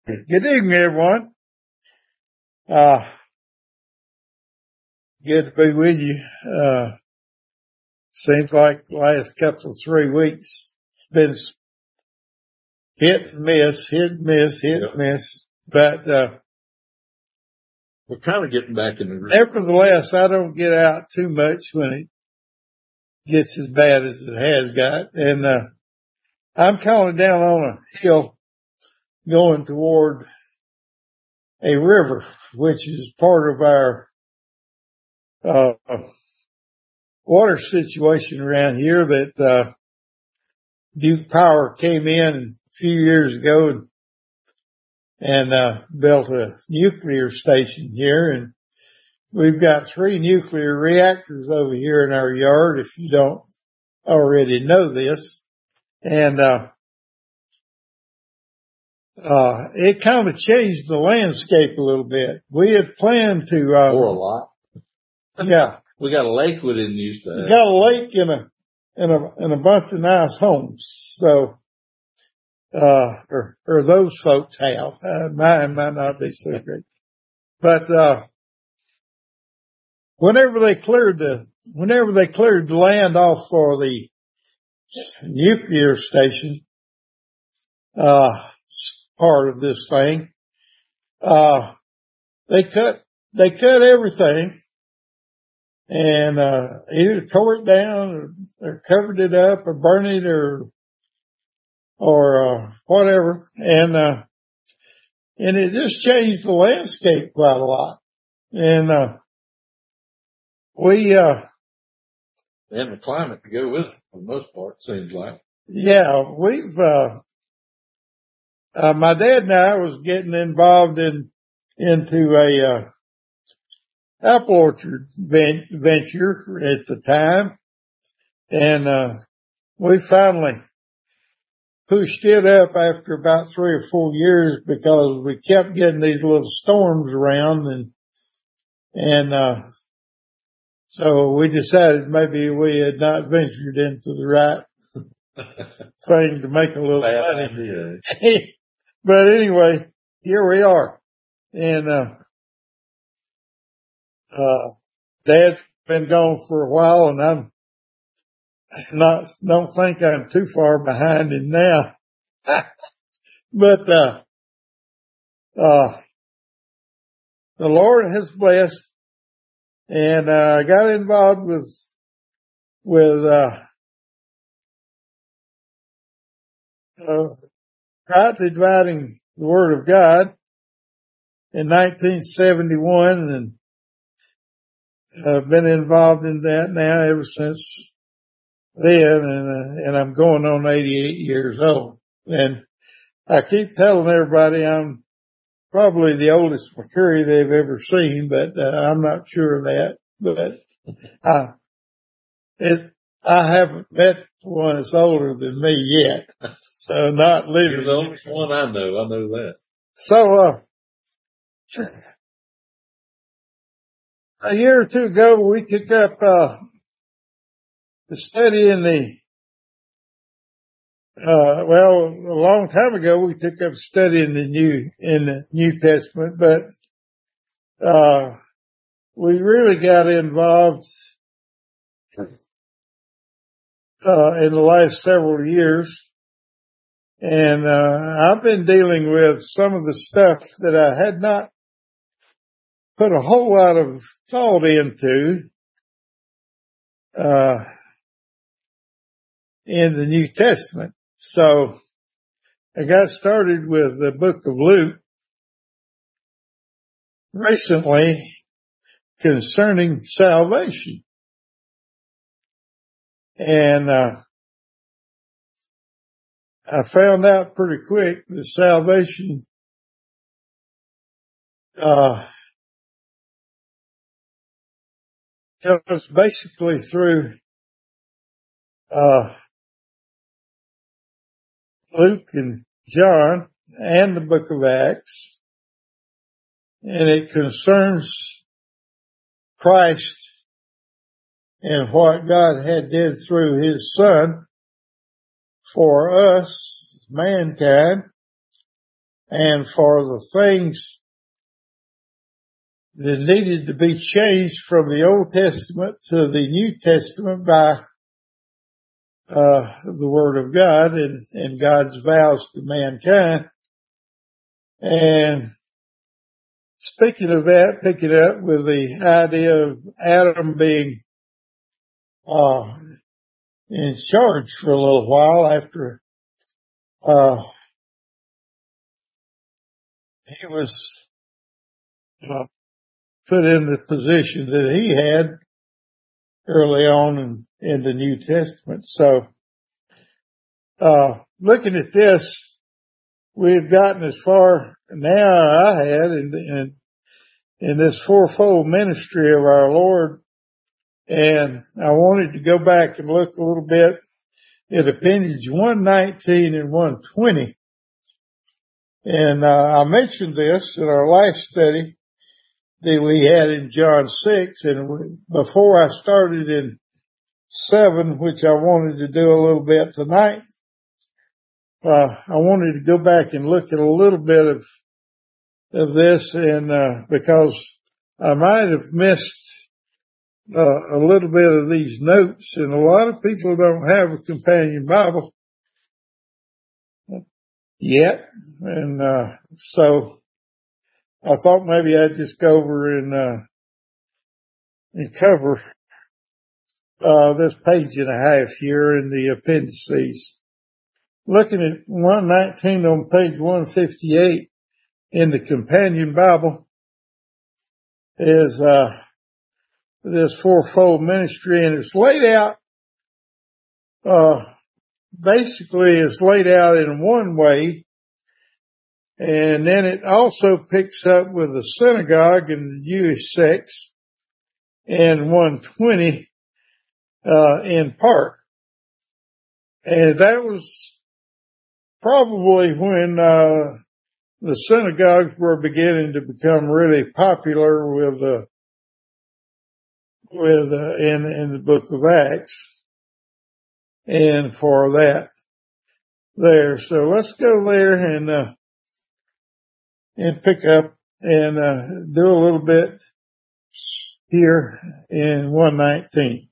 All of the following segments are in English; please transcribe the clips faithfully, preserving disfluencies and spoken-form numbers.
Good evening, everyone. Uh, good to be with you. Uh, seems like the last couple of three weeks it's been hit and miss, hit and miss, hit and miss. But, uh, we're kind of getting back in the room. Nevertheless, I don't get out too much when it gets as bad as it has got. And, uh, I'm calling down on a hill going toward a river, which is part of our, uh, water situation around here that, uh, Duke Power came in a few years ago and, and, uh, built a nuclear station here. And we've got three nuclear reactors over here in our yard, if you don't already know this. And, uh, uh, it kind of changed the landscape a little bit. We had planned to, uh, Or a lot. Yeah. We got a lake we didn't used to have. We got a lake and a, and a, and a bunch of nice homes. So, uh, or, or those folks have. Uh, mine might not be so great. But, uh, whenever they cleared the, whenever they cleared the land off for the nuclear station, uh, part of this thing, uh, they cut, they cut everything and, uh, either tore it down or, or covered it up or burned it or, or, uh, whatever. And, uh, and it just changed the landscape quite a lot. And, uh, we, uh, And the climate to go with it, for the most part, seems like. yeah, we've, uh, uh, my dad and I was getting involved in, into a, uh, apple orchard ven- venture at the time. And, uh, we finally pushed it up after about three or four years because we kept getting these little storms around and, and, uh, so we decided maybe we had not ventured into the right thing to make a little Bad money. But anyway, here we are. And, uh, uh, Dad's been gone for a while and I'm not, don't think I'm too far behind him now. But, uh, uh, the Lord has blessed and, uh, I got involved with, with, uh, uh, rightly dividing the Word of God in nineteen seventy-one and I've been involved in that now ever since then, and, uh, and I'm going on eighty-eight years old. And I keep telling everybody I'm probably the oldest McCurry they've ever seen, but uh, I'm not sure of that. But I, it, I haven't met one that's older than me yet, so not living. You're the only one I know. I know that. So, uh, a year or two ago, we took up uh, the study in the Uh, well, a long time ago, we took up studying the New, in the New Testament, but, uh, we really got involved, uh, in the last several years. And, uh, I've been dealing with some of the stuff that I had not put a whole lot of thought into, uh, in the New Testament. So I got started with the book of Luke recently concerning salvation. And, uh, I found out pretty quick that salvation, uh, comes basically through, uh, Luke and John and the book of Acts. And it concerns Christ and what God had did through his son for us, mankind. and for the things that needed to be changed from the Old Testament to the New Testament by uh the Word of God and, and God's vows to mankind. And speaking of that, picking up with the idea of Adam being uh in charge for a little while after uh he was uh, put in the position that he had early on in, in the New Testament. So uh looking at this, we've gotten as far now I had in, in in this fourfold ministry of our Lord, and I wanted to go back and look a little bit at Appendage one nineteen and one twenty. And uh, I mentioned this in our last study that we had in John six, and we, before I started in seven, which I wanted to do a little bit tonight, uh, I wanted to go back and look at a little bit of of this, and uh, because I might have missed uh, a little bit of these notes, and a lot of people don't have a companion Bible yet, and uh, so I thought maybe I'd just go over and uh, and cover uh, this page and a half here in the appendices. Looking at one nineteen on page one fifty-eight in the companion Bible is uh, this fourfold ministry, and it's laid out, uh, basically it's laid out in one way, and then it also picks up with the synagogue and the Jewish sects in one twenty, uh, in part. And that was probably when, uh, the synagogues were beginning to become really popular with, uh, with, uh, in, in the book of Acts. And for that there. So let's go there and, uh, and pick up and, uh, do a little bit here in one nineteen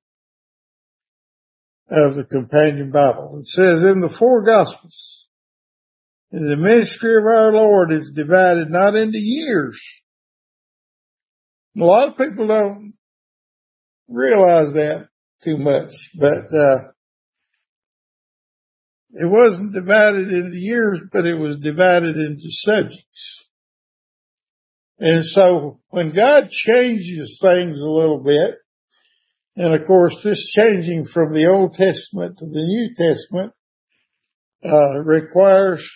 of the companion Bible. It says, in the four Gospels, the ministry of our Lord is divided not into years. A lot of people don't realize that too much, but, uh, it wasn't divided into years, but it was divided into subjects. And so when God changes things a little bit, and of course this changing from the Old Testament to the New Testament, uh, requires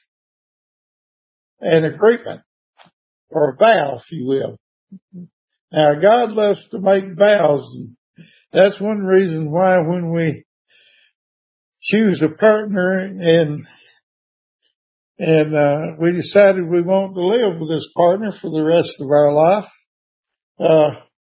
an agreement or a vow, if you will. Now God loves to make vows, and that's one reason why when we choose a partner and and uh we decided we want to live with this partner for the rest of our life, uh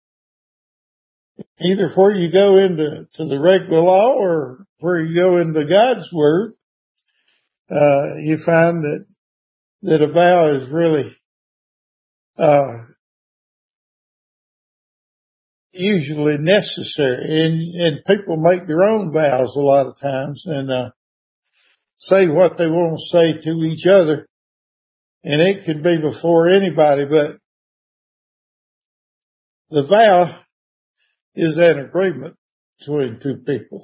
either where you go into to the regular law or where you go into God's Word, uh you find that that a vow is really uh usually necessary, and and people make their own vows a lot of times and uh say what they want to say to each other, and it can be before anybody, but the vow is an agreement between two people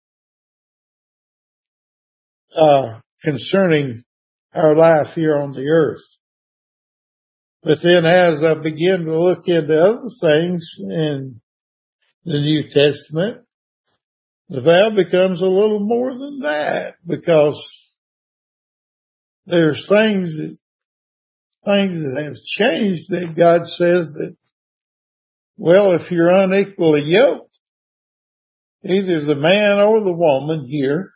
uh concerning our life here on the earth. But then as I begin to look into other things in the New Testament, the vow becomes a little more than that, because there's things that things that have changed that God says that, well, if you're unequally yoked, either the man or the woman here,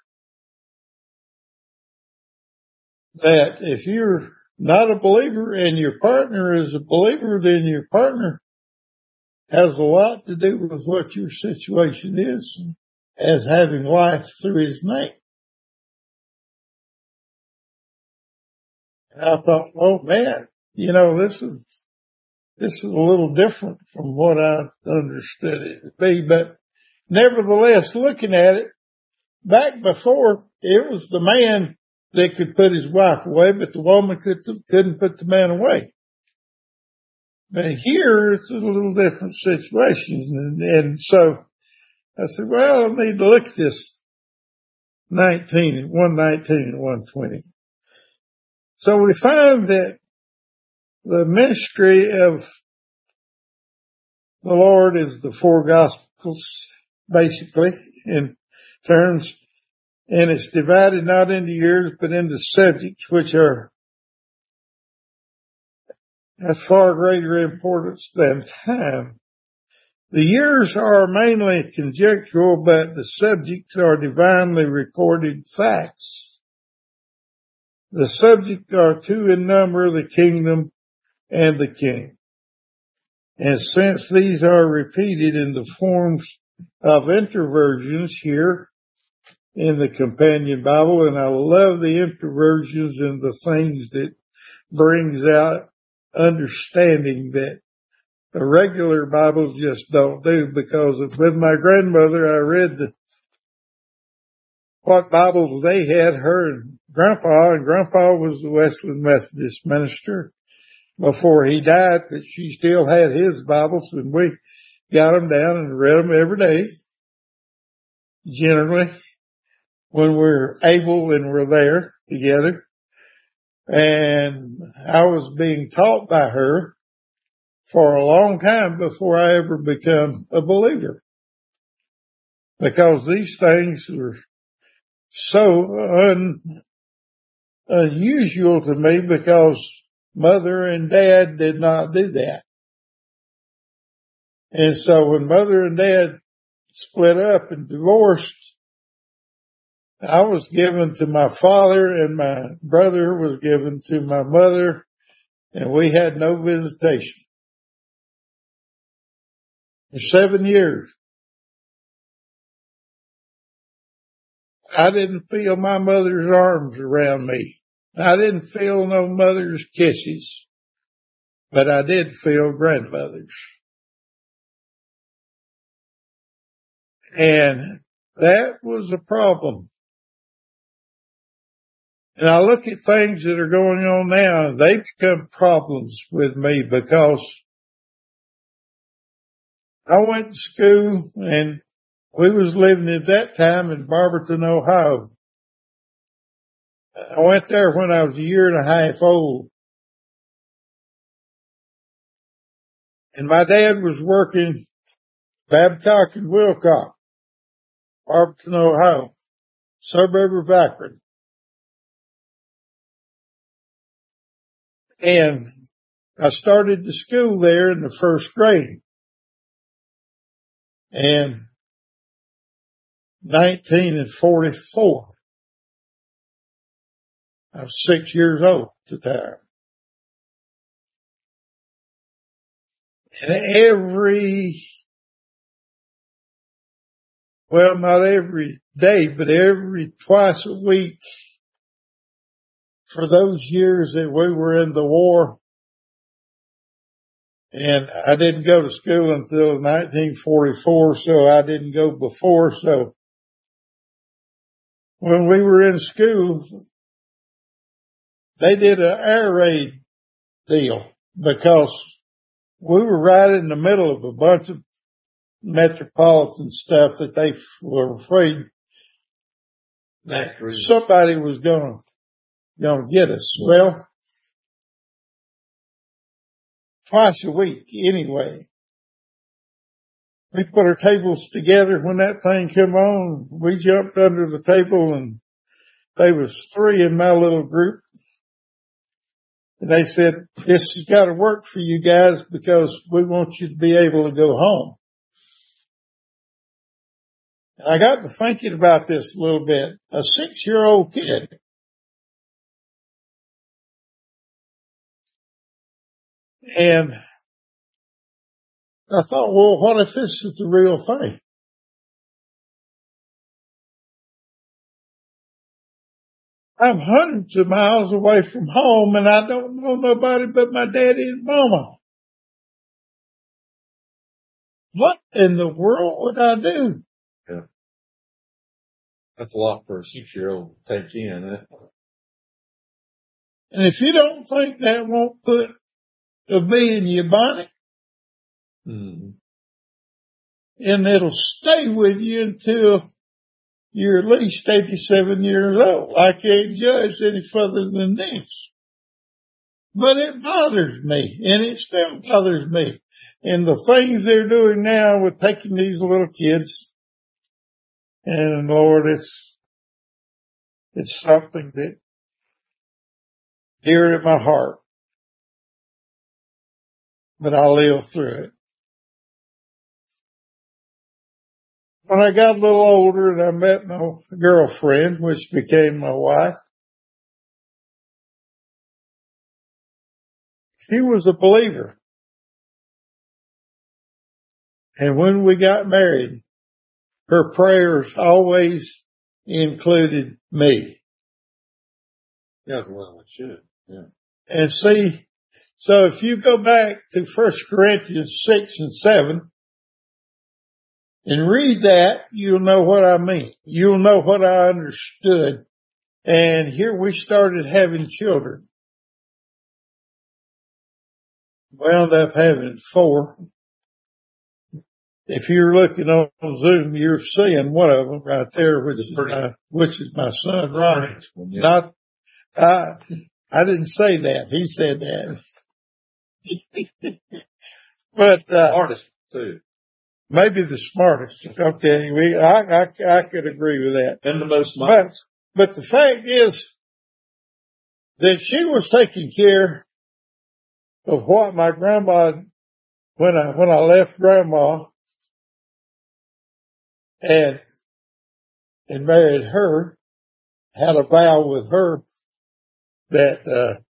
that if you're not a believer and your partner is a believer, then your partner has a lot to do with what your situation is as having life through his name. I thought, oh man, you know, this is, this is a little different from what I understood it to be, but nevertheless, looking at it, back before, it was the man that could put his wife away, but the woman could, couldn't put the man away. But here, it's a little different situation. And, and so I said, well, I need to look at this nineteen, one nineteen and one twenty. So we find that the ministry of the Lord is the four gospels, basically, in terms, and it's divided not into years, but into subjects, which are of far greater importance than time. The years are mainly conjectural, but the subjects are divinely recorded facts. The subjects are two in number, the kingdom and the king. And since these are repeated in the forms of interversions here in the Companion Bible, and I love the interversions and the things that brings out understanding that the regular Bibles just don't do, because with my grandmother, I read the, what Bibles they had, her and Grandpa, and Grandpa was the Wesleyan Methodist minister before he died, but she still had his Bibles, and we got them down and read them every day, generally, when we're able and we're there together. And I was being taught by her for a long time before I ever become a believer, because these things are so un, unusual to me, because Mother and Dad did not do that. And so when Mother and Dad split up and divorced, I was given to my father and my brother was given to my mother, and we had no visitation for seven years. I didn't feel my mother's arms around me. I didn't feel no mother's kisses, but I did feel grandmother's. And that was a problem. And I look at things that are going on now, and they become problems with me, because I went to school, and we was living at that time in Barberton, Ohio. I went there when I was a year and a half old. And my dad was working Babcock and Wilcox, Barberton, Ohio, suburb of Akron. And I started the school there in the first grade. And nineteen and forty-four. I was six years old at the time. And every, well, not every day, but every twice a week for those years that we were in the war. And I didn't go to school until nineteen forty-four, so I didn't go before. So when we were in school, they did an air raid deal, because we were right in the middle of a bunch of metropolitan stuff that they were afraid that somebody was gonna, gonna get us. Well, twice a week anyway. We put our tables together. When that thing came on, we jumped under the table, and there was three in my little group. And they said, this has got to work for you guys, because we want you to be able to go home. And I got to thinking about this a little bit. A six-year-old kid, and I thought, well, what if this is the real thing? I'm hundreds of miles away from home and I don't know nobody but my daddy and mama. What in the world would I do? Yeah. That's a lot for a six-year-old to take in. Eh? And if you don't think that won't put a bee in your bonnet, Mm-hmm. and it'll stay with you until you're at least eighty-seven years old. I can't judge any further than this. But it bothers me, and it still bothers me. And the things they're doing now with taking these little kids, and Lord, it's, it's something that dear to my heart, but I'll live through it. When I got a little older and I met my girlfriend, which became my wife, she was a believer. And when we got married, her prayers always included me. Yeah, well, it should. Yeah. And see, so if you go back to First Corinthians six and seven and read that, you'll know what I mean. You'll know what I understood. And here we started having children. Wound up having four. If you're looking on Zoom, you're seeing one of them right there, which is my, which is my son, Ronnie. Not, I, I didn't say that. He said that. But, uh, Artist too. Maybe the smartest. Okay. We, I, I, I could agree with that. And the most smart. But, but the fact is that she was taking care of what my grandma, when I, when I left grandma and, and married her, had a vow with her that, uh,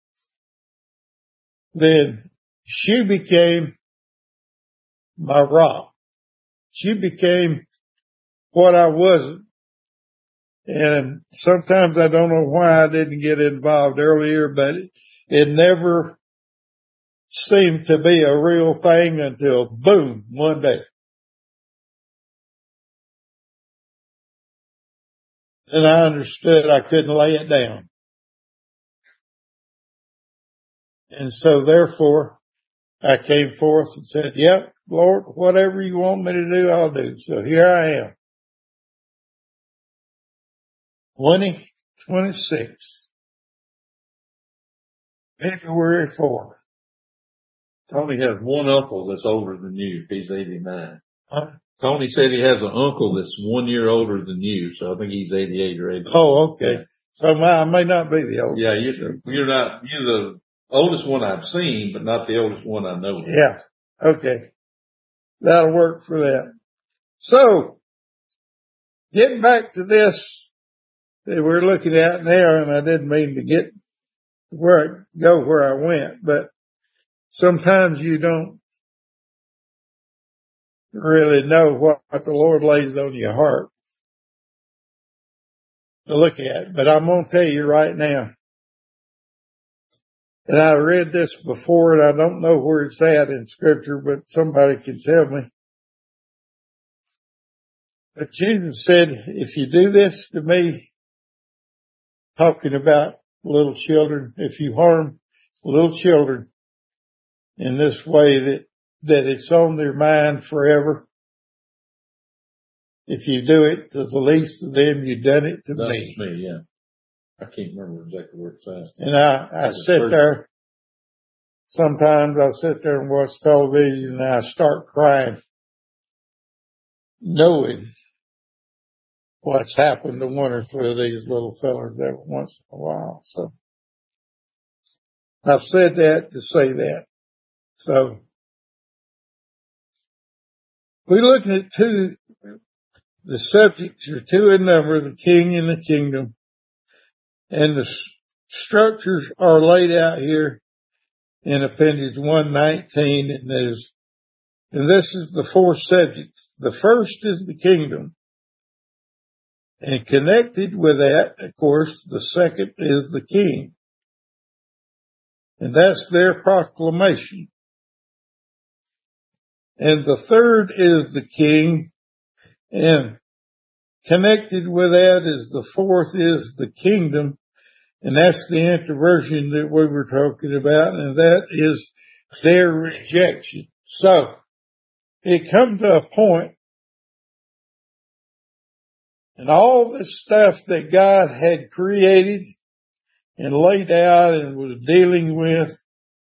then she became my rock. She became what I wasn't. And sometimes I don't know why I didn't get involved earlier, but it, it never seemed to be a real thing until boom, one day. And I understood I couldn't lay it down. And so therefore I came forth and said, yep, Lord, whatever you want me to do, I'll do. So here I am. twenty twenty-six. February fourth. Tony has one uncle that's older than you. He's eighty-nine. Huh? Tony said he has an uncle that's one year older than you, so I think he's eighty-eight or eighty-nine. Oh, okay. So my, I may not be the oldest. Yeah, you're, you're not, you're the oldest one I've seen, but not the oldest one I know. Yeah. Okay. That'll work for that. So, getting back to this that we're looking at now, and I didn't mean to get where I go where I went, but sometimes you don't really know what the Lord lays on your heart to look at. But I'm going to tell you right now, and I read this before, and I don't know where it's at in Scripture, but somebody can tell me. But Jesus said, if you do this to me, talking about little children, if you harm little children in this way that, that it's on their mind forever, if you do it to the least of them, you've done it to That's me. me, yeah. I can't remember exactly where it's at. And I, I sit there, sometimes I sit there and watch television and I start crying, knowing what's happened to one or two of these little fellers every once in a while. So I've said that to say that. So we're looking at two, the subjects are two in number, the king and the kingdom. And the s- structures are laid out here in Appendix one nineteen. And there's, and this is the four subjects. The first is the kingdom. And connected with that, of course, the second is the king. And that's their proclamation. And the third is the king. And connected with that is the fourth is the kingdom. And that's the introversion that we were talking about. And that is their rejection. So it comes to a point, and all this stuff that God had created and laid out and was dealing with,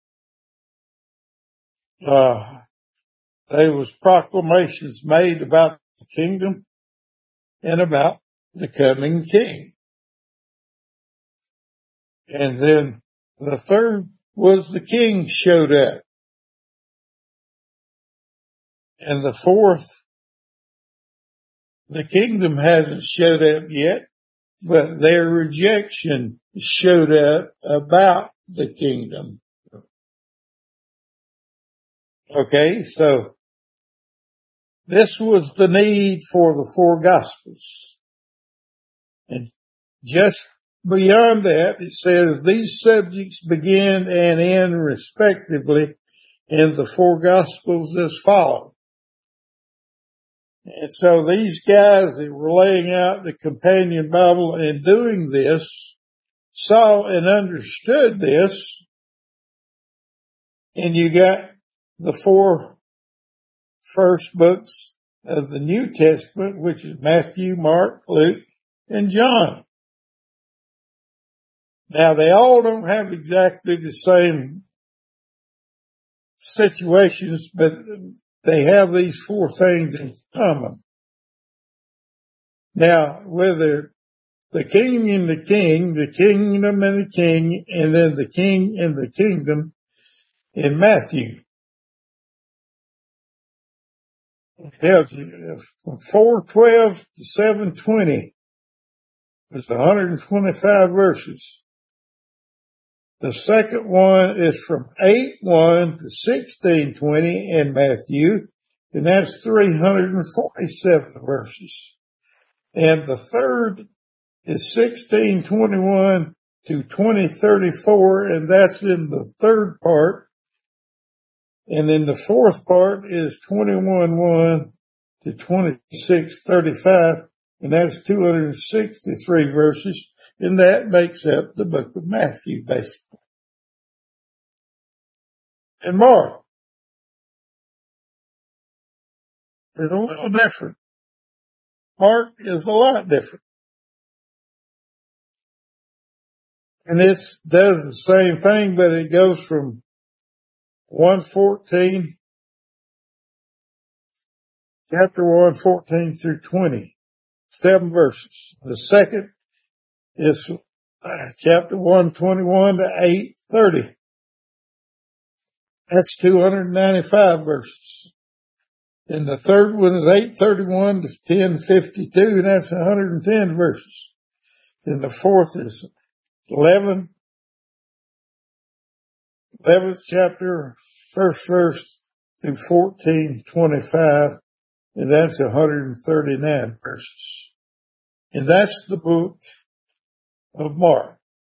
uh, there was proclamations made about the kingdom and about the coming king. And then the third was the king showed up. And the fourth, the kingdom hasn't showed up yet, but their rejection showed up about the kingdom. Okay, so this was the need for the four gospels. And just beyond that, it says these subjects begin and end respectively in the four gospels as follows. And so these guys that were laying out the companion Bible and doing this saw and understood this. And you got the four first books of the New Testament, which is Matthew, Mark, Luke, and John. Now, they all don't have exactly the same situations, but they have these four things in common. Now, whether the king and the king, the kingdom and the king, and then the king and the kingdom in Matthew. It tells you from four twelve to seven twenty. It's one hundred twenty-five verses. The second one is from eight one to sixteen twenty in Matthew, and that's three hundred forty-seven verses. And the third is sixteen twenty-one to twenty thirty-four, and that's in the third part. And then the fourth part is twenty-one one to twenty-six thirty-five, and that's two hundred sixty-three verses, and that makes up the book of Matthew, basically. And Mark is a little different. Mark is a lot different. And it does the same thing, but it goes from one fourteen, chapter one fourteen through twenty, seven verses. The second is uh, chapter one twenty-one to eight thirty. That's two hundred ninety-five verses. And the third one is eight thirty-one to ten fifty-two, and that's one hundred ten verses. And the fourth is eleven, eleventh chapter, first verse through fourteen twenty-five, and that's one hundred thirty-nine verses. And that's the book of Mark.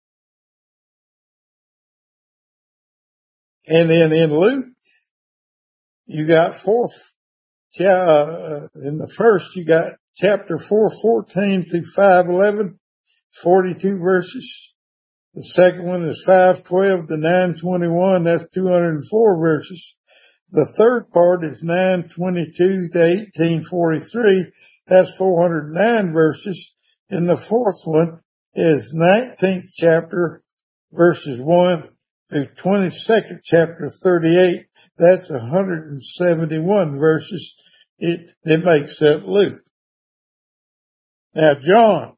And then in Luke, you got fourth, uh, in the first, you got chapter four fourteen through five eleven, forty-two verses. The second one is five twelve to nine twenty-one, that's two hundred four verses. The third part is nine twenty-two to eighteen forty-three, that's four hundred nine verses. And the fourth one is nineteenth chapter, verses one through twenty-second chapter thirty-eight, that's one hundred seventy-one verses. It, it makes up Luke. Now John,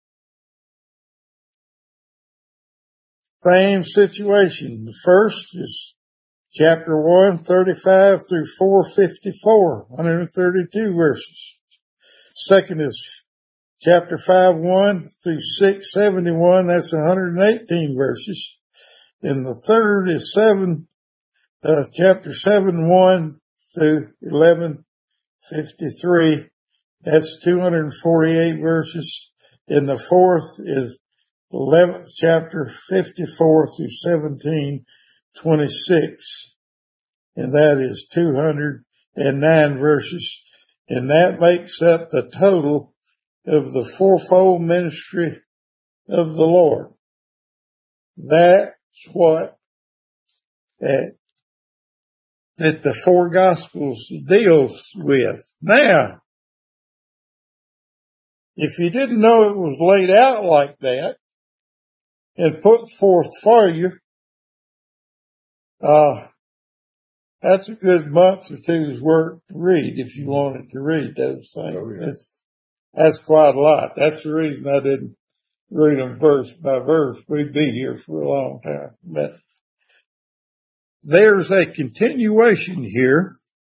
same situation. The first is chapter one thirty-five through four fifty-four, one hundred thirty-two verses. Second is chapter five one through six seventy-one, that's one hundred eighteen verses. And the third is seven, uh, chapter seven one through eleven fifty-three, That's two hundred forty-eight verses. And the fourth is eleventh chapter, fifty-four through seventeen twenty-six. And that is two hundred nine verses. And that makes up the total of the fourfold ministry of the Lord. That's what that, that the four Gospels deals with. Now, if you didn't know it was laid out like that and put forth for you, uh, that's a good month or two's work to read if you wanted to read those things. Oh, yeah. That's, that's quite a lot. That's the reason I didn't read them verse by verse. We'd be here for a long time. But there's a continuation here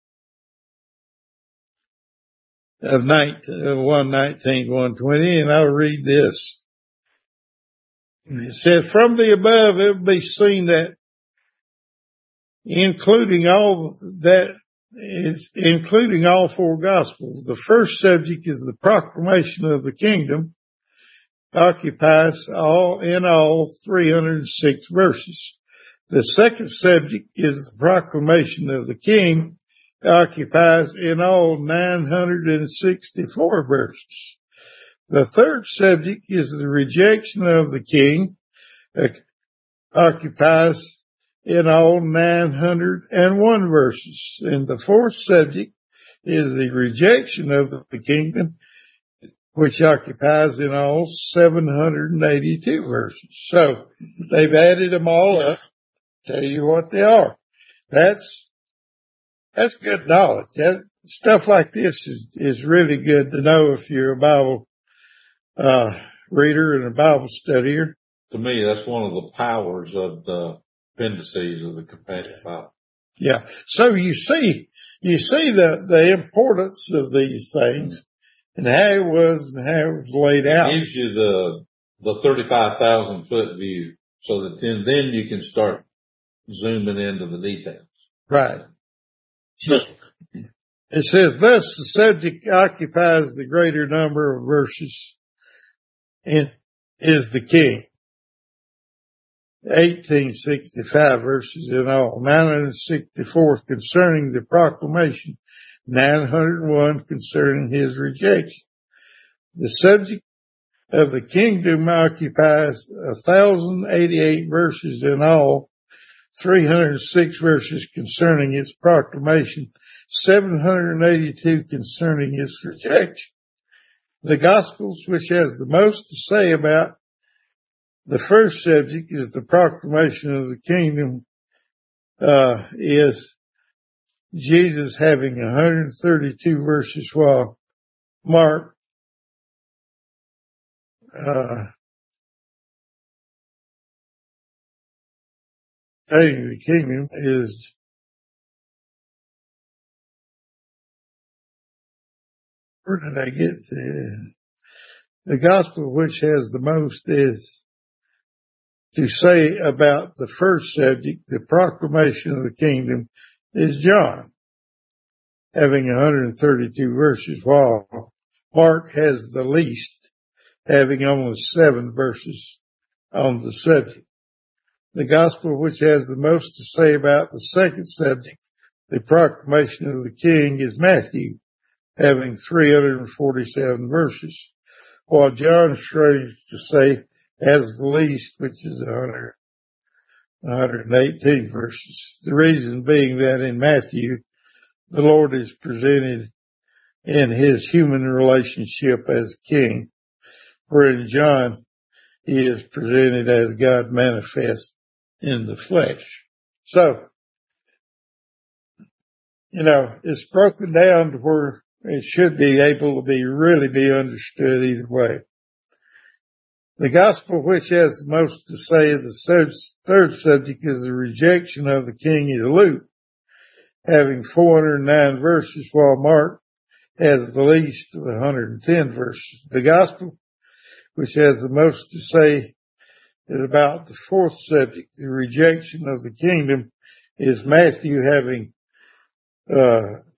of one nineteen, one twenty, and I'll read this. It says, from the above it will be seen that including all that is including all four Gospels, the first subject is the proclamation of the kingdom, occupies all in all three hundred six verses. The second subject is the proclamation of the king, occupies in all nine hundred sixty-four verses. The third subject is the rejection of the king, occupies in all nine hundred one verses. And the fourth subject is the rejection of the kingdom, which occupies in all seven hundred eighty-two verses. So they've added them all up, tell you what they are. That's, that's good knowledge. That, stuff like this is, is really good to know if you're a Bible, uh, reader and a Bible studier. To me, that's one of the powers of the appendices of the companion Bible. Yeah. So you see, you see the, the importance of these things and how it was and how it was laid out. It gives you the, the thirty-five thousand foot view so that then, then you can start zooming into the details. Right. It says, thus the subject occupies the greater number of verses and is the king. eighteen sixty-five verses in all, nine hundred sixty-four concerning the proclamation, nine hundred one concerning his rejection. The subject of the kingdom occupies one thousand eighty-eight verses in all, three hundred six verses concerning its proclamation, seven hundred eighty-two concerning its rejection. The Gospels, which has the most to say about the first subject is the proclamation of the kingdom, uh, is Jesus having one hundred thirty-two verses, while Mark, uh, stating the kingdom is where did I get to? The gospel which has the most is to say about the first subject, the proclamation of the kingdom, is John, having one hundred thirty-two verses, while Mark has the least, having only seven verses on the subject. The gospel which has the most to say about the second subject, the proclamation of the king, is Matthew, having three hundred forty-seven verses, while John, strange to say, has the least, which is one hundred, one hundred eighteen verses. The reason being that in Matthew, the Lord is presented in his human relationship as king, where in John, he is presented as God manifest in the flesh. So, you know, it's broken down to where it should be able to be really be understood either way. The gospel which has the most to say of the third subject is the rejection of the king is Luke, having four hundred nine verses, while Mark has the least of one hundred ten verses. The gospel which has the most to say is about the fourth subject, the rejection of the kingdom, is Matthew, having uh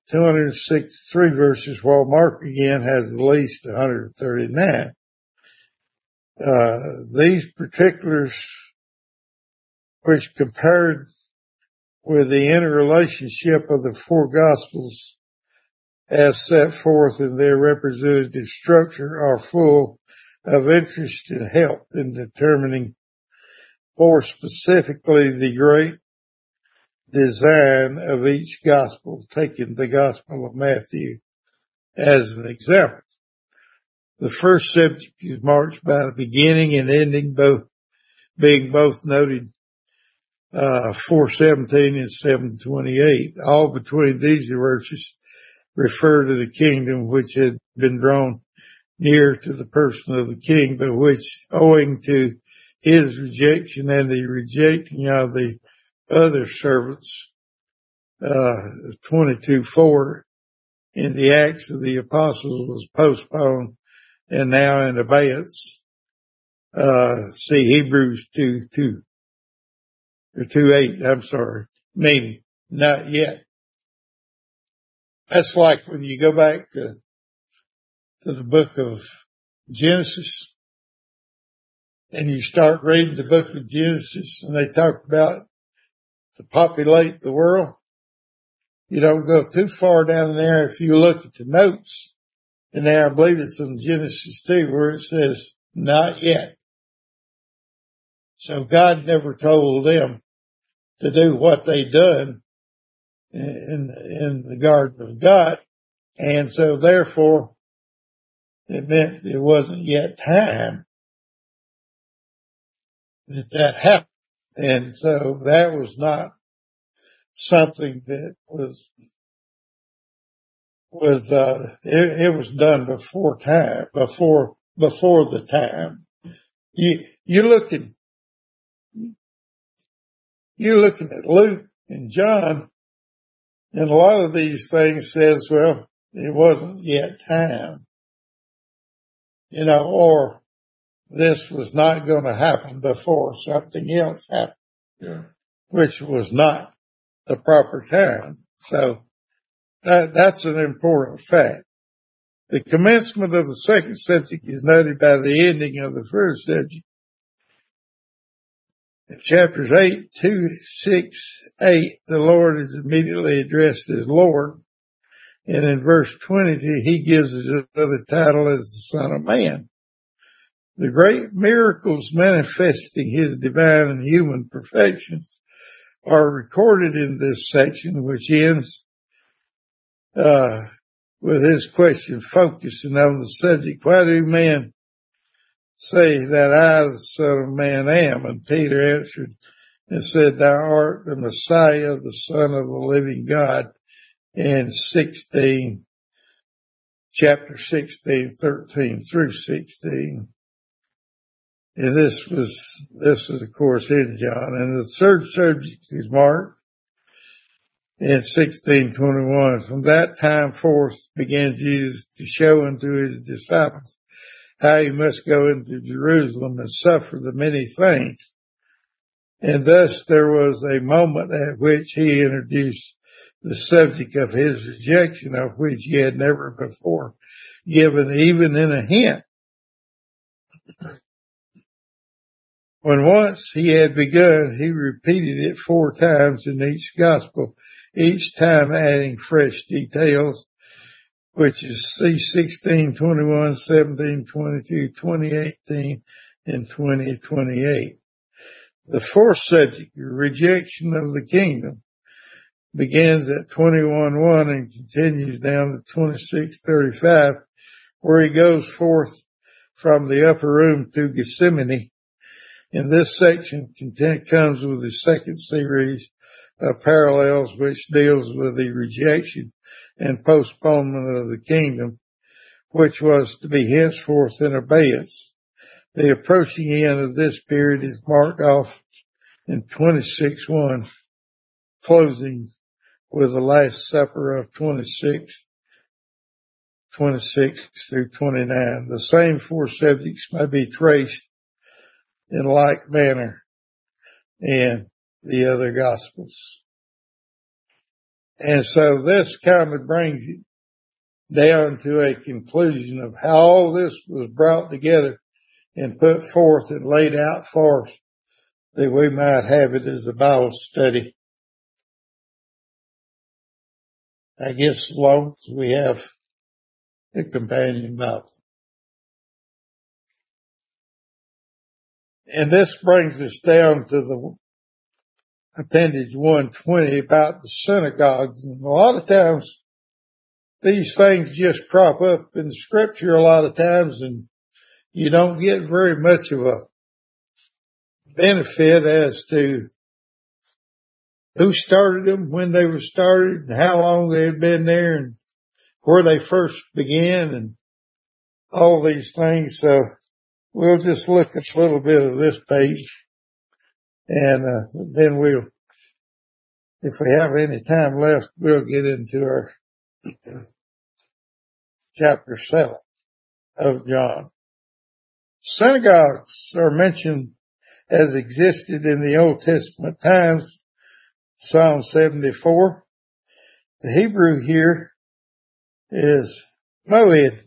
two hundred sixty-three verses, while Mark again has at least one hundred thirty-nine. Uh, these particulars, which compared with the interrelationship of the four Gospels as set forth in their representative structure, are full of interest and help in determining more specifically the great design of each Gospel, taking the Gospel of Matthew as an example. The first subject is marked by the beginning and ending, both being both noted uh four seventeen and seven twenty-eight. All between these verses refer to the kingdom which had been drawn near to the person of the king, but which, owing to his rejection and the rejecting of the other servants, uh twenty-two four in the Acts of the Apostles, was postponed and now in abeyance. Uh, see Hebrews two, two, or two, eight, I'm sorry, meaning not yet. That's like when you go back to, to the book of Genesis and you start reading the book of Genesis and they talk about to populate the world. You don't go too far down there if you look at the notes. And there, I believe it's in Genesis two where it says, not yet. So God never told them to do what they done in, in the Garden of God. And so therefore, it meant it wasn't yet time that that happened. And so that was not something that was, was, uh, it, it was done before time, before, before the time. You, you look at, you're looking at Luke and John, and a lot of these things says, well, it wasn't yet time, you know, or this was not going to happen before something else happened, yeah, which was not the proper time. So that, that's an important fact. The commencement of the second subject is noted by the ending of the first subject. In chapters eight, two, six, eight, the Lord is immediately addressed as Lord. And in verse twenty, he gives us another title as the Son of Man. The great miracles manifesting his divine and human perfections are recorded in this section, which ends uh with his question focusing on the subject, why do men say that I, the Son of Man, am? And Peter answered and said, thou art the Messiah, the Son of the living God. In sixteen, chapter sixteen, thirteen through sixteen. And this was, this was of course in John. And the third subject is Mark in sixteen twenty-one. From that time forth began Jesus to show unto his disciples how he must go into Jerusalem and suffer the many things. And thus there was a moment at which he introduced the subject of his rejection, of which he had never before given even in a hint. When once he had begun, he repeated it four times in each gospel, each time adding fresh details, which is C sixteen twenty-one, seventeen twenty-two, twenty eighteen, and twenty twenty-eight. The fourth subject, rejection of the kingdom, begins at twenty-one one and continues down to twenty-six thirty-five, where he goes forth from the upper room to Gethsemane. In this section, content comes with the second series of parallels which deals with the rejection and postponement of the kingdom, which was to be henceforth in abeyance. The approaching end of this period is marked off in twenty-six one, closing with the Last Supper of twenty-six, twenty-six through twenty-nine. The same four subjects may be traced in like manner in the other Gospels. And so this kind of brings it down to a conclusion of how all this was brought together and put forth and laid out for us, that we might have it as a Bible study. I guess as long as we have a companion Bible. And this brings us down to the appendage one twenty about the synagogues. And a lot of times these things just crop up in the scripture a lot of times, and you don't get very much of a benefit as to who started them, when they were started, and how long they had been there, and where they first began, and all these things. So we'll just look at a little bit of this page, and uh, then we'll, if we have any time left, we'll get into our chapter seven of John. Synagogues are mentioned as existed in the Old Testament times. Psalm seventy-four. The Hebrew here is moed.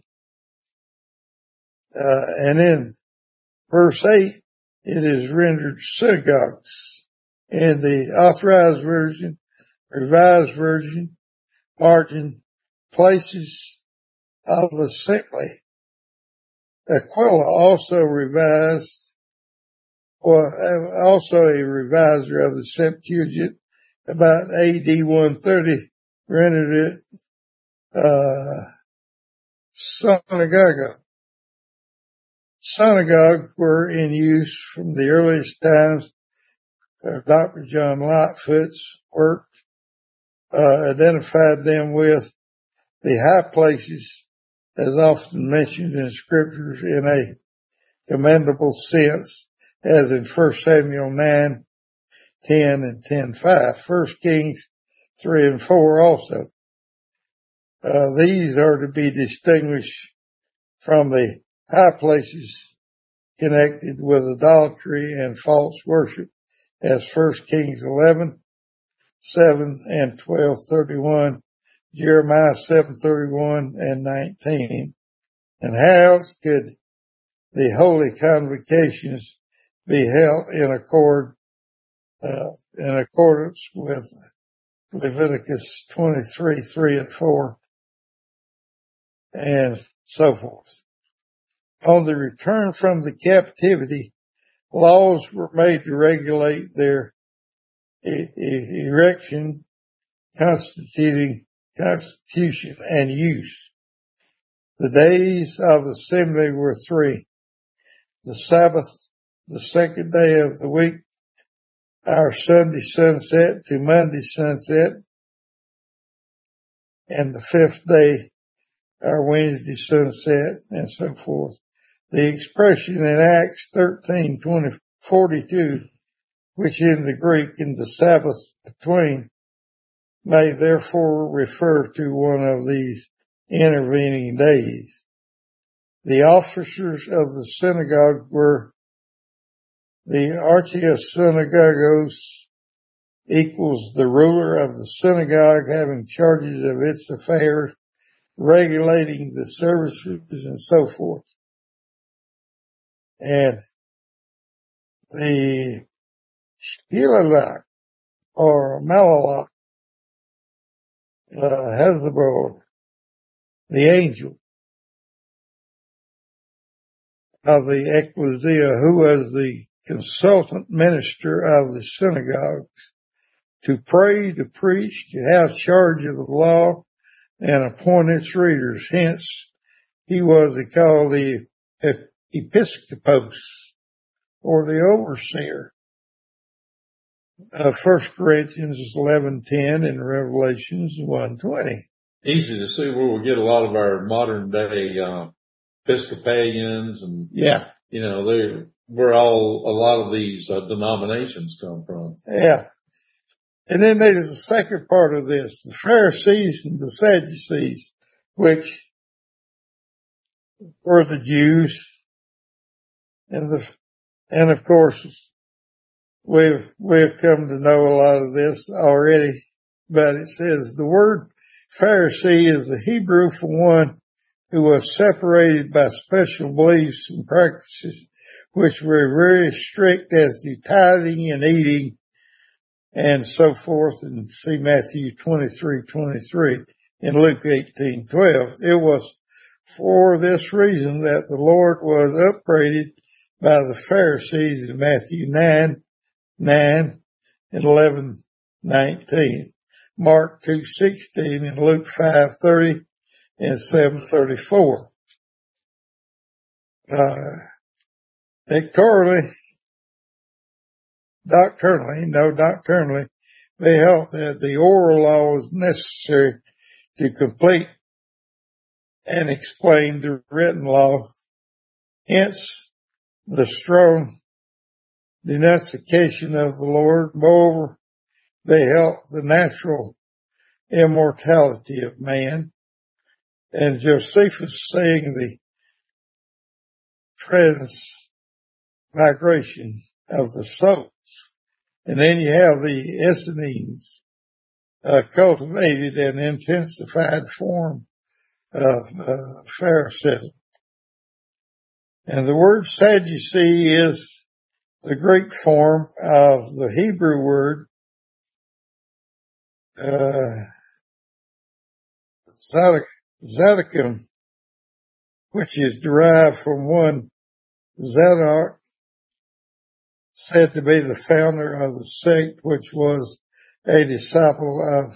Uh, and in verse eight, it is rendered synagogues. In the Authorized Version, Revised Version, margin, places of assembly. Aquila also revised, or also a reviser of the Septuagint about A D one thirty rendered it, uh, synagogue. Synagogues were in use from the earliest times. Uh, Doctor John Lightfoot's work, uh, identified them with the high places, as often mentioned in scriptures, in a commendable sense, as in First Samuel nine, ten, and ten five. First Kings three and four also. Uh, these are to be distinguished from the high places connected with idolatry and false worship, as First Kings eleven, seven, and twelve thirty-one, Jeremiah seven thirty-one and nineteen. And how else could the holy convocations be held in accord, uh, in accordance with Leviticus twenty-three, three and four, and so forth. On the return from the captivity, laws were made to regulate their e- e- erection, constituting constitution and use. The days of assembly were three: the Sabbath, the second day of the week, our Sunday sunset to Monday sunset, and the fifth day, our Wednesday sunset, and so forth. The expression in Acts thirteen, twenty, forty-two, which in the Greek in the Sabbath between, may therefore refer to one of these intervening days. The officers of the synagogue were the archiasynagogos, equals the ruler of the synagogue, having charges of its affairs, regulating the services, and so forth. And the Shilalach, or Malalach, uh, Hezbollah, the angel of the ecclesia, who was the consultant minister of the synagogues, to pray, to preach, to have charge of the law, and appoint its readers. Hence, he was called the episcopos, or the overseer, of First Corinthians eleven ten and Revelations one twenty. Easy to see where we get a lot of our modern day uh, Episcopalians, and yeah, you know, they where all a lot of these uh, denominations come from. Yeah. And then there's the second part of this, the Pharisees and the Sadducees, which were the Jews. And the, and of course, we've, we've come to know a lot of this already but it says the word Pharisee is the Hebrew for one who was separated by special beliefs and practices, which were very strict as to tithing and eating and so forth. And see Matthew twenty-three twenty-three and Luke eighteen twelve. It was for this reason that the Lord was upbraided by the Pharisees in Matthew nine nine and eleven nineteen, Mark two sixteen and Luke five thirty and seven thirty-four. Uh, Doctrinally, doctrinally, no, doctrinally, they held that the oral law was necessary to complete and explain the written law. Hence, the strong denunciation of the Lord. Moreover, they held the natural immortality of man. And Josephus saying the transmigration of the souls. And then you have the Essenes, uh, cultivated and intensified form of uh, Pharisaism. And the word Sadducee is the Greek form of the Hebrew word uh, Zadokim, which is derived from one Zadok, said to be the founder of the sect, which was a disciple of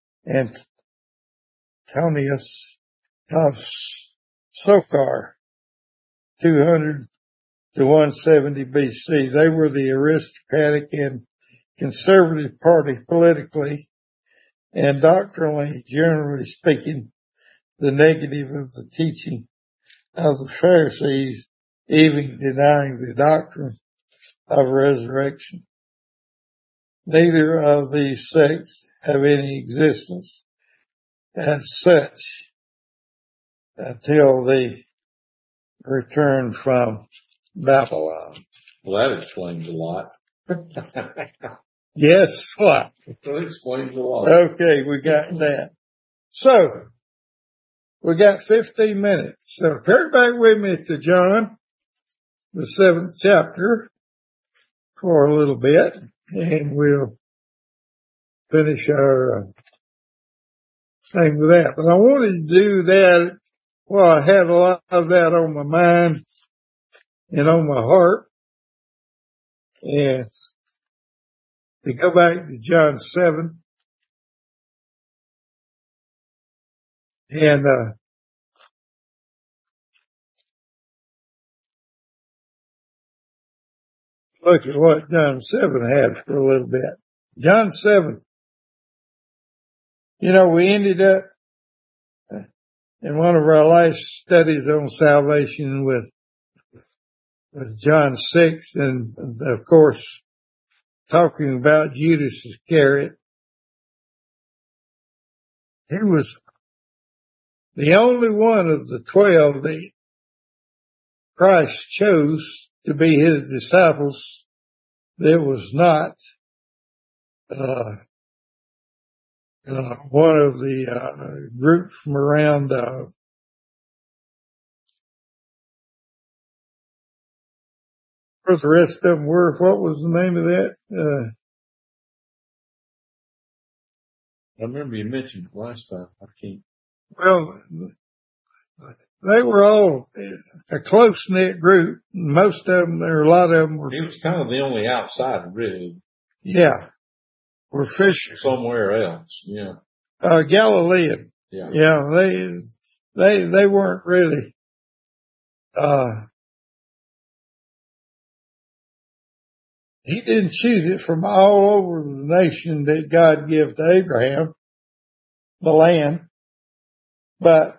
Antonius of Sochar, two hundred to one seventy B C. They were the aristocratic and conservative party politically and doctrinally, generally speaking, the negative of the teaching of the Pharisees, even denying the doctrine of resurrection. Neither of these sects have any existence as such until they return from Babylon. Well, that explains a lot. Yes, what? That explains a lot. Okay, we got that. So, we got fifteen minutes. So turn back with me to John, the seventh chapter, for a little bit, and we'll finish our uh, thing with that. But I wanted to do that while I had a lot of that on my mind and on my heart. And to go back to John seven and uh look at what John seven had for a little bit. John seven. You know, we ended up in one of our last studies on salvation with, with John six and, of course, talking about Judas Iscariot. He was the only one of the twelve that Christ chose to be his disciples that was not uh, uh one of the uh, group from around uh where the rest of them were. What was the name of that? Uh, I remember you mentioned it last time. I can't. well, they were all a close-knit group. Most of them, there, a lot of them were. He was kind of the only outsider, really. Yeah, were fishers. Somewhere else, yeah. Uh, Galilean. Yeah. Yeah, they, they, they weren't really, uh, he didn't choose it from all over the nation that God gave to Abraham, the land, but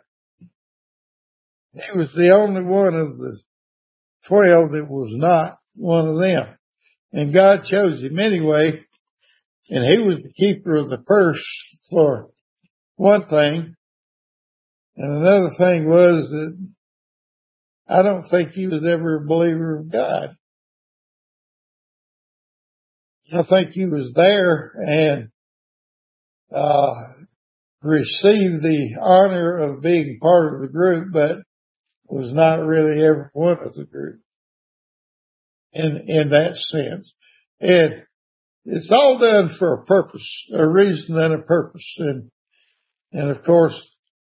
he was the only one of the twelve that was not one of them. And God chose him anyway, and he was the keeper of the purse for one thing. And another thing was that I don't think he was ever a believer of God. I think he was there and uh, received the honor of being part of the group, but was not really ever one of the group in, in that sense. And it's all done for a purpose, a reason and a purpose. And, and of course,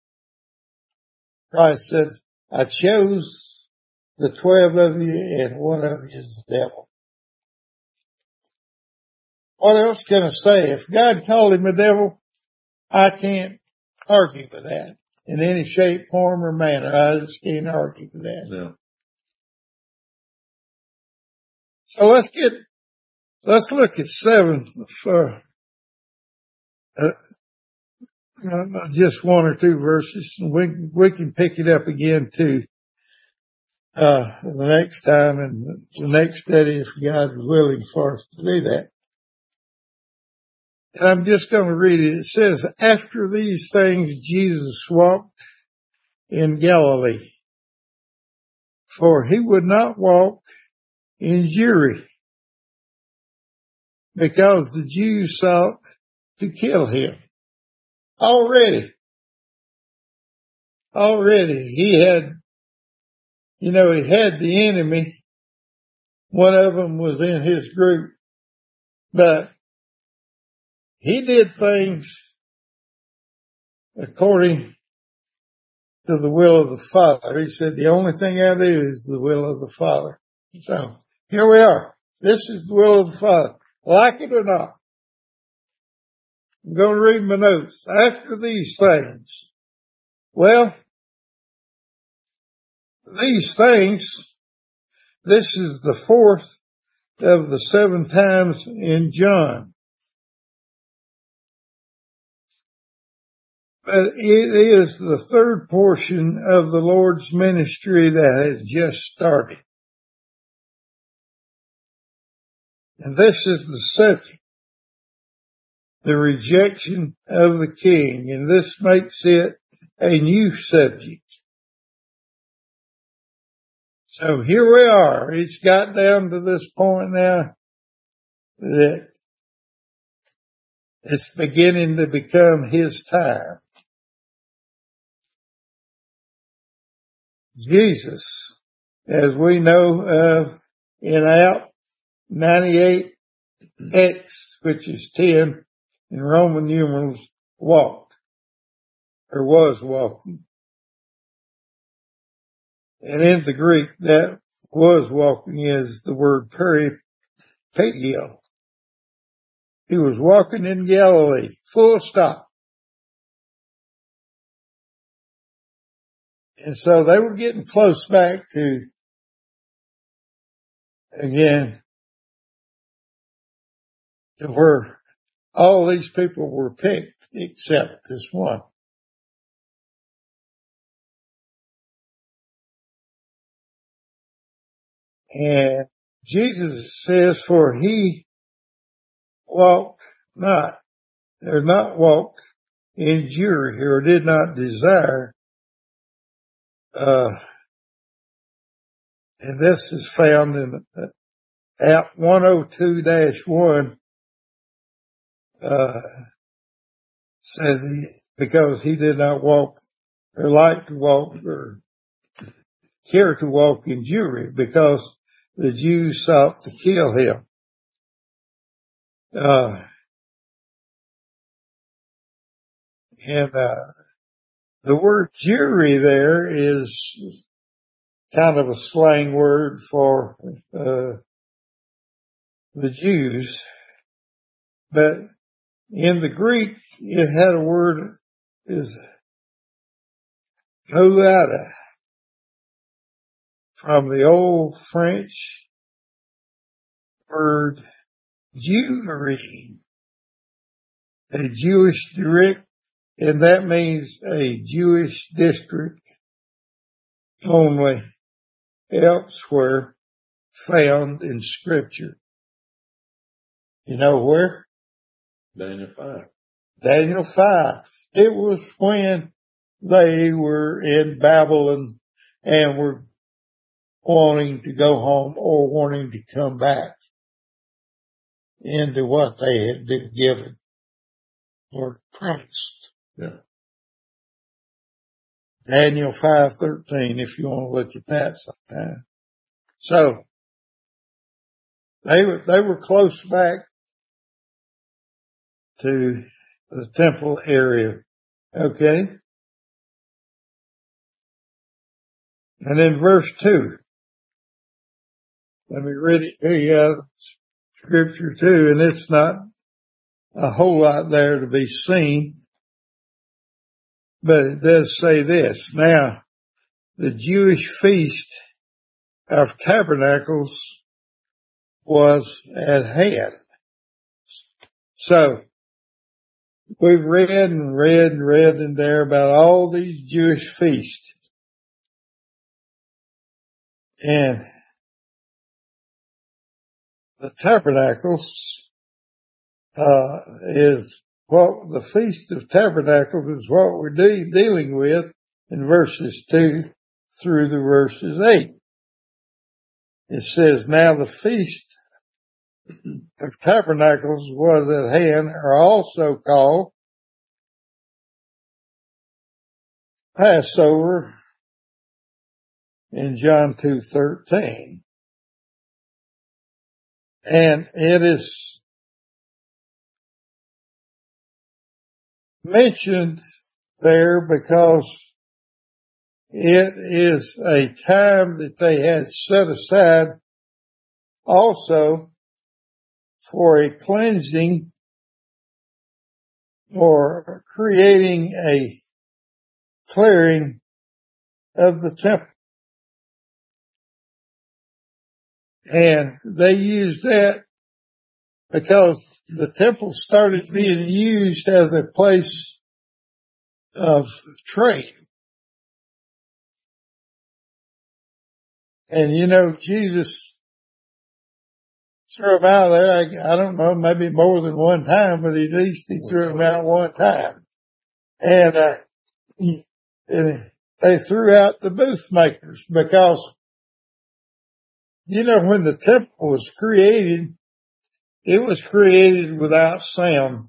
Christ said, I chose the twelve of you and one of you is the devil. What else can I say? If God called him a devil, I can't argue with that in any shape, form, or manner. I just can't argue with that. Yeah. So let's get, let's look at seven for uh, uh, just one or two verses. We, we can pick it up again too, uh, the next time and the next study if God is willing for us to do that. And I'm just going to read it. It says, after these things, Jesus walked in Galilee, for he would not walk in Jewry, because the Jews sought to kill him. Already, already he had, you know, he had the enemy. One of them was in his group, but he did things according to the will of the Father. He said, the only thing I do is the will of the Father. So here we are. This is the will of the Father. Like it or not. I'm going to read my notes. After these things. Well, these things, this is the fourth of the seven times in John. But it is the third portion of the Lord's ministry that has just started. And this is the subject, the rejection of the king. And this makes it a new subject. So here we are. It's got down to this point now that it's beginning to become his time. Jesus, as we know of in Act ninety-eight X, which is ten in Roman numerals, walked or was walking. And in the Greek, that was walking is the word peripateo. He was walking in Galilee, full stop. And so they were getting close back to, again, to where all these people were picked except this one. And Jesus says, for he walked not, or not walked in Jewry, or did not desire, uh, and this is found in uh, Act one oh two dash one, uh, says he, because he did not walk, or like to walk, or care to walk in Jewry, because the Jews sought to kill him. Uh, and, uh, the word Jewry there is kind of a slang word for, uh, the Jews, but in the Greek, it had a word is Goada, from the old French word Jewry, a Jewish district, and that means a Jewish district only elsewhere found in Scripture. You know where? Daniel five. Daniel five. It was when they were in Babylon and were wanting to go home or wanting to come back into what they had been given. or promised. Yeah. Daniel five thirteen, if you want to look at that sometime. So, they were, they were close back to the temple area. Okay? And in verse two, let me read it to you out of scripture too, and it's not a whole lot there to be seen, but it does say this. Now, the Jewish feast of tabernacles was at hand. So, we've read and read and read in there about all these Jewish feasts. And the tabernacles, uh, is what the Feast of Tabernacles is what we're de- dealing with in verses two through the verses eight. It says, now the Feast of Tabernacles was at hand, are also called Passover in John two thirteen. And it is mentioned there because it is a time that they had set aside also for a cleansing or creating a clearing of the temple. And they used that because the temple started being used as a place of trade. And you know, Jesus threw them out of there, I, I don't know, maybe more than one time, but at least he threw them out one time. And, uh, and they threw out the booth makers because, you know, when the temple was created, it was created without sound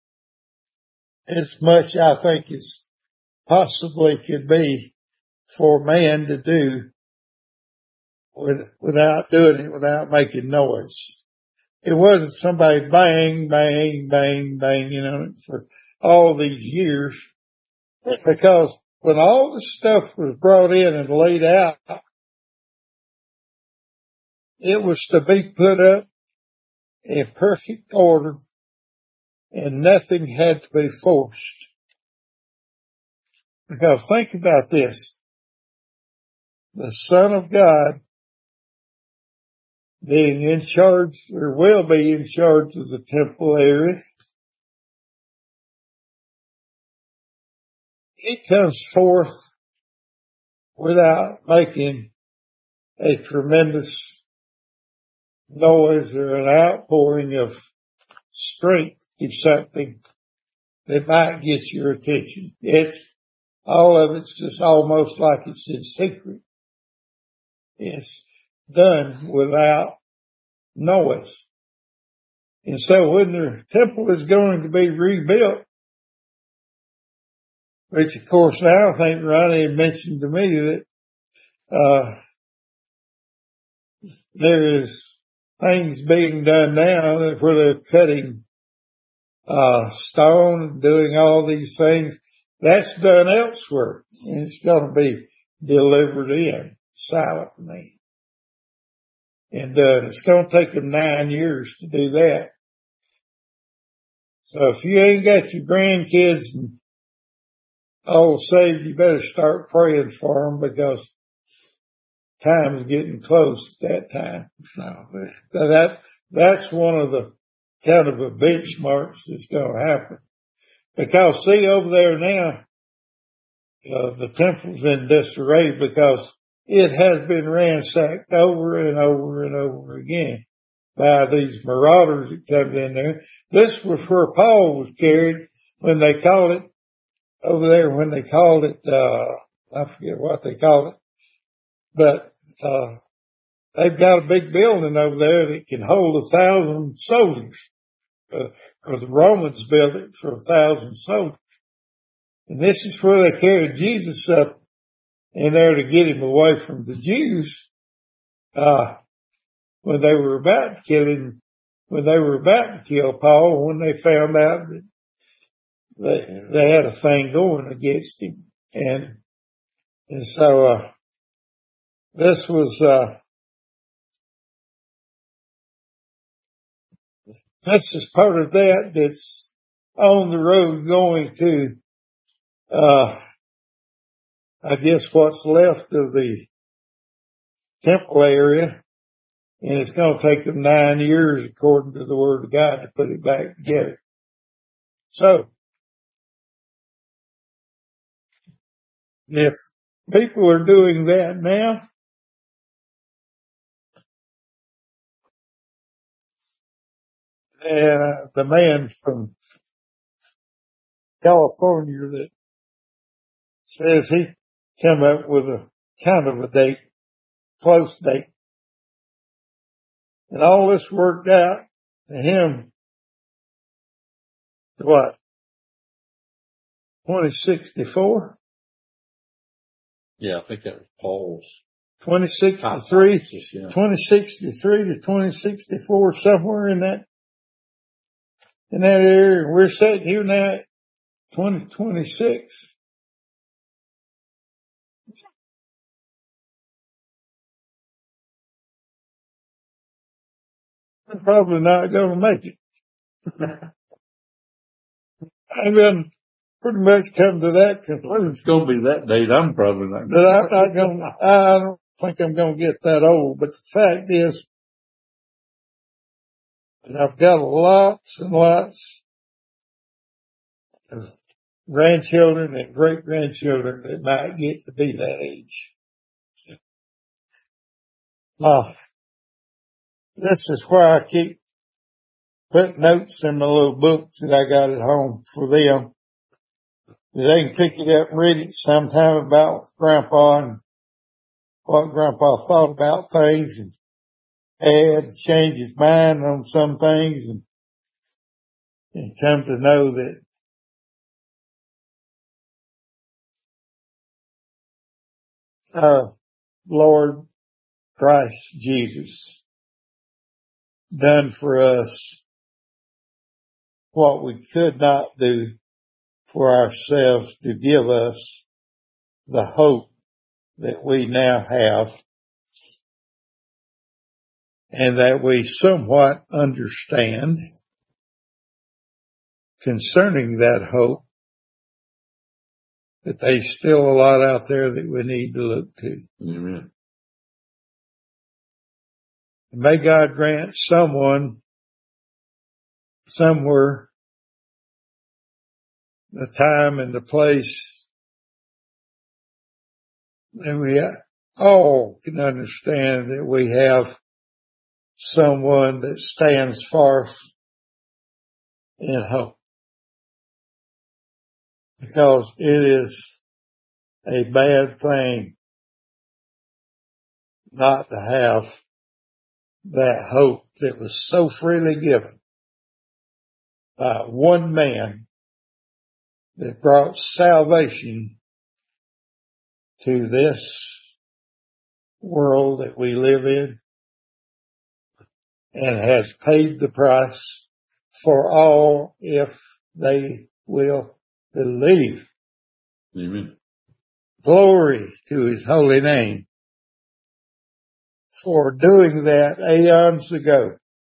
as much, I think, as possibly could be for man to do with, without doing it, without making noise. It wasn't somebody bang, bang, bang, banging on it for all these years, because when all the stuff was brought in and laid out, it was to be put up in perfect order and nothing had to be forced. Because think about this. The Son of God being in charge, or will be in charge of the temple area, he comes forth without making a tremendous noise or an outpouring of strength to something that might get your attention. It's, all of it's just almost like it's in secret. It's done without noise. And so when the temple is going to be rebuilt, which of course now I think Ronnie had mentioned to me that, uh, there is things being done now that where they're cutting, uh, stone, doing all these things. That's done elsewhere, and it's going to be delivered in silently. And, uh, it's going to take them nine years to do that. So if you ain't got your grandkids and all saved, you better start praying for them because time's getting close at that time. So that, that's one of the kind of a benchmarks that's going to happen. Because see over there now, uh, the temple's in disarray because it has been ransacked over and over and over again by these marauders that come in there. This was where Paul was carried when they called it over there, when they called it, uh, I forget what they called it, but, uh, they've got a big building over there that can hold a thousand soldiers. Uh, of or the Romans built it for a thousand soldiers. And this is where they carried Jesus up in there to get him away from the Jews, uh, when they were about to kill him, when they were about to kill Paul, when they found out that they, they had a thing going against him. And, and so, uh, this was, uh, this is part of that that's on the road going to, uh, I guess what's left of the temple area. And it's going to take them nine years, according to the Word of God, to put it back together. So, if people are doing that now, and uh, the man from California that says he come up with a kind of a date, close date, and all this worked out to him, what, twenty sixty-four? Yeah, I think that was Paul's. twenty sixty-three, yeah. twenty sixty-three to twenty sixty-four, somewhere in that, in that area. We're sitting here now at twenty twenty-six. I'm probably not going to make it. I've been pretty much come to that conclusion. It's going to be that date. I'm probably not. That I'm not going. I don't think I'm going to get that old. But the fact is, that I've got lots and lots of grandchildren and great grandchildren that might get to be that age. Uh, this is where I keep putting notes in my little books that I got at home for them. They can pick it up and read it sometime about Grandpa and what Grandpa thought about things, and had changed his mind on some things, and, and come to know that our Lord Christ Jesus done for us what we could not do for ourselves, to give us the hope that we now have, and that we somewhat understand concerning that hope, that there's still a lot out there that we need to look to. Amen. May God grant someone, somewhere, the time and the place that we all can understand that we have someone that stands forth in hope. Because it is a bad thing not to have that hope that was so freely given by one man that brought salvation to this world that we live in, and has paid the price for all if they will believe. Amen. Glory to his holy name for doing that aeons ago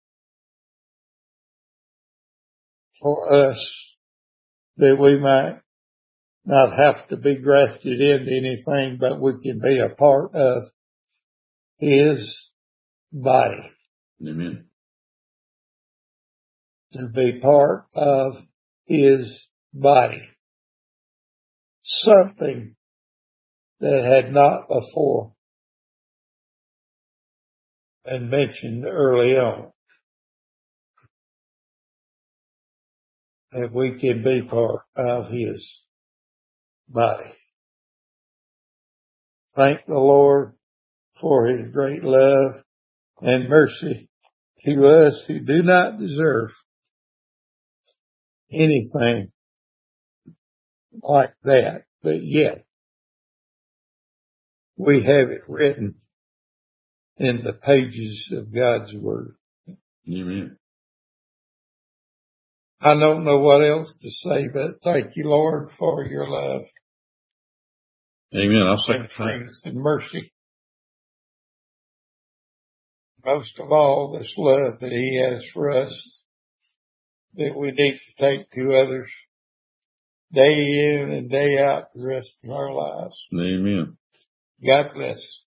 for us, that we might not have to be grafted into anything, but we can be a part of his body. Amen. To be part of his body. Something that had not before been mentioned early on. That we can be part of his body. Thank the Lord for his great love and mercy to us who do not deserve anything like that, but yet we have it written in the pages of God's Word. Amen. I don't know what else to say, but thank you, Lord, for your love. Amen. I'll second and grace and mercy. Most of all, this love that He has for us that we need to take to others day in and day out the rest of our lives. Amen. God bless.